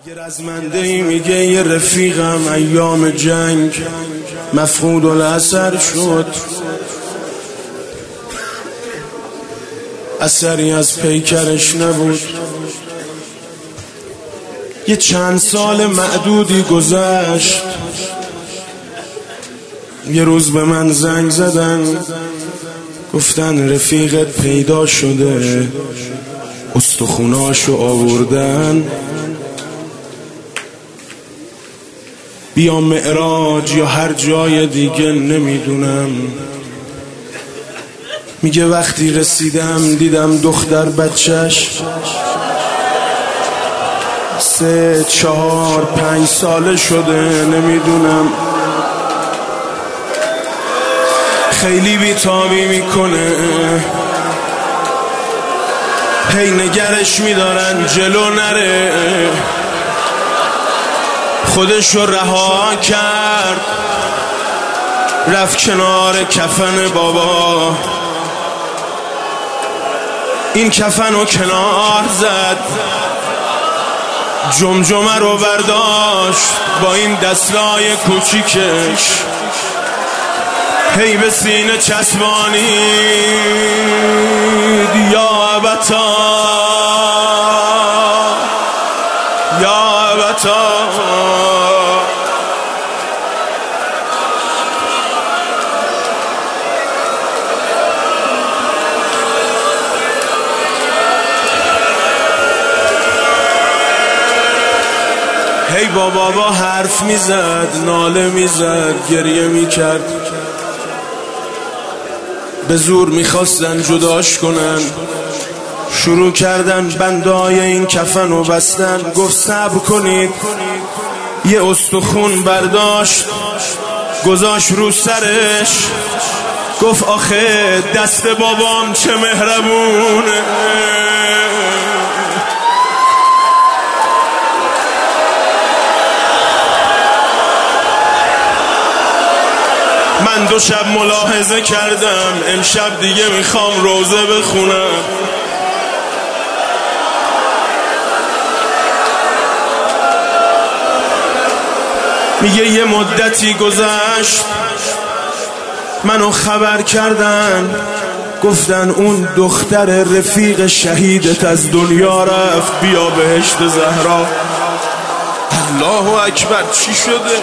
یه رزمنده‌ای میگه یه رفیقم ایام جنگ مفقود الاثر شد، اثری از پیکرش نبود. یه چند سال معدودی گذشت، یه روز به من زنگ زدن گفتن رفیقت پیدا شده، استخوناشو آوردن، بیا معراج یا هر جای دیگه نمیدونم. میگه وقتی رسیدم دیدم دختر بچهش 3 4 5 ساله شده، نمیدونم. خیلی بیتابی میکنه، هی نگرش میدارن جلو نره، خودشو رها کرد رفت کنار کفن بابا، این کفن رو کنار زد، جمجمه رو برداشت با این دستای کوچیکش، هی به سینه چسبانید یا ابتا یا ابتا. هی با بابا حرف میزد، ناله میزد، گریه میکرد، به زور میخواستن جداش کنن، شروع کردن بندای این کفن رو بستن. گفت صبر کنید، یه استخون برداشت گذاشت رو سرش، گفت آخه دست بابام چه مهربونه. من 2 شب ملاحظه کردم، امشب دیگه میخوام روزه بخونم. میگه یه مدتی گذشت، منو خبر کردن، گفتن اون دختر رفیق شهیدت از دنیا رفت، بیا بهشت زهرا. الله اکبر، چی شده؟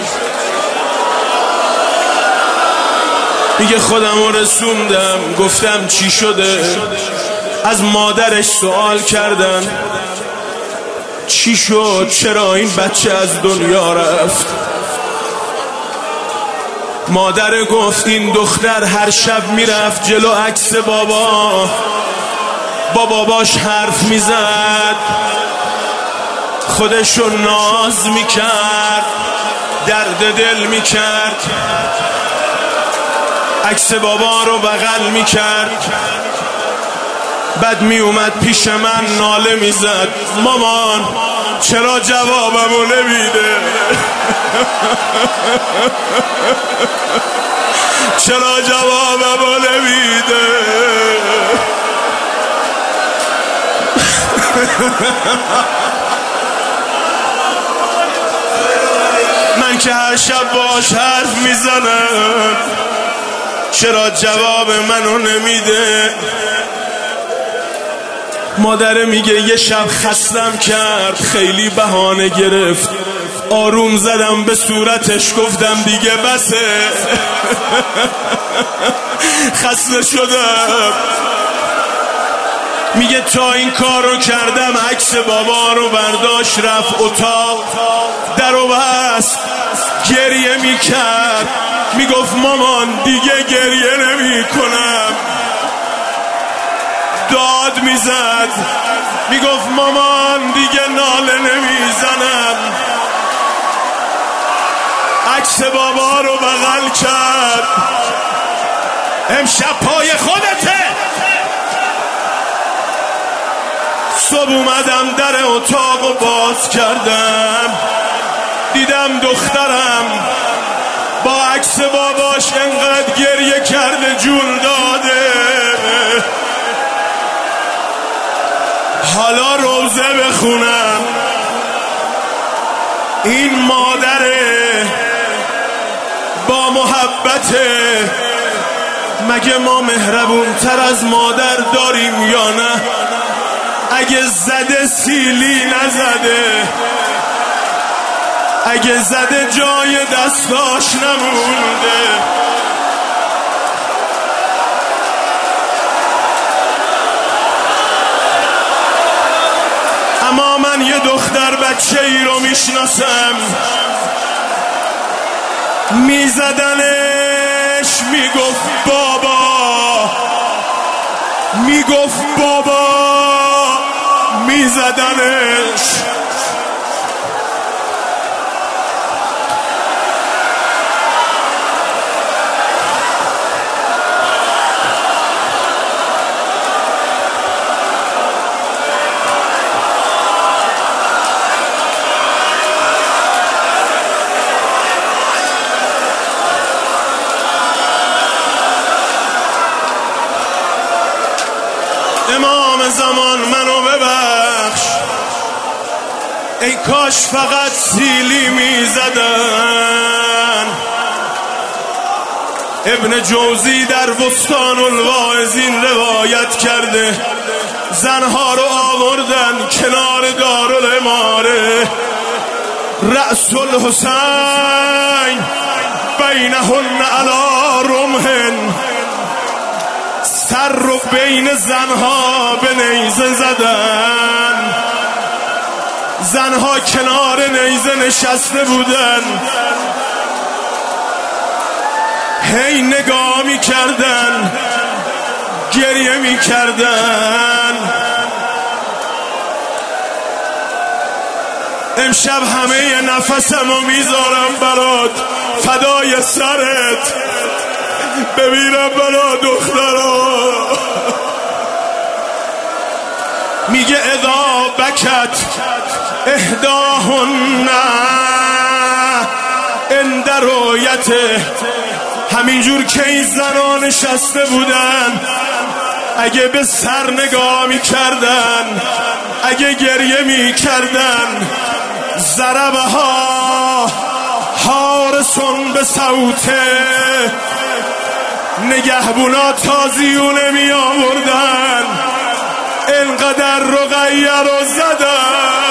میگه خودم رو رسوندم، گفتم چی شده؟ از مادرش سوال کردن چی شد، چرا این بچه از دنیا رفت؟ مادر گفت این دختر هر شب میرفت جلو عکس بابا، با باباش حرف میزد، خودشو ناز میکرد، درد دل میکرد، عکس بابا رو بغل میکرد، بعد میومد پیش من ناله میزد، مامان چرا جوابمو نمیده؟ چرا جوابمو نمیده؟ من که هر شب باش حرف میزنم، چرا جواب منو نمیده؟ مادر میگه یه شب خستم کرد، خیلی بهانه گرفت، آروم زدم به صورتش، گفتم دیگه بسه، خسته شدم. میگه تا این کار رو کردم عکس بابا رو برداشت رفت اتاق، در و بست، گریه میکرد، میگفت مامان دیگه گریه نمی کنم، داد میزد، میگفت مامان دیگه ناله نمیزنم. عکس بابا رو بغل کرد، امشب پای خودته. صبح اومدم در اتاق رو باز کردم، دیدم دخترم با عکس باباش انقدر گریه کرده جون داده. حالا روزه بخونم، این مادره با محبته، مگه ما مهربون تر از مادر داریم یا نه؟ اگه زده سیلی نزده، اگه زده جای دستاش نمونده. اما من یه دختر بچه ای رو میشناسم، میزدنش میگفت بابا، میگفت بابا، میزدنش. امام زمان منو ببخش، ای کاش فقط سیلی میزدن. ابن جوزی در بستان الواعظین روایت کرده زنها رو آوردن کنار دارالاماره، رأس الحسین بینهن علی رمحن، سر رو بین زنها به نیزه زدن. زنها کنار نیزه نشسته بودن، هی نگاه می کردن، گریه می کردن. امشب همه نفسمو میذارم برات، فدای سرت، ببینم برا دخترا. میگه اذا بکت احداهن عند رؤیته، همینجور که این زنان نشسته بودن، اگه به سر نگاه میکردن، اگه گریه میکردن، ضربها حارسون به صوته، نگهبونا تازیونه می آوردن، انقدر رقیه رو زدن.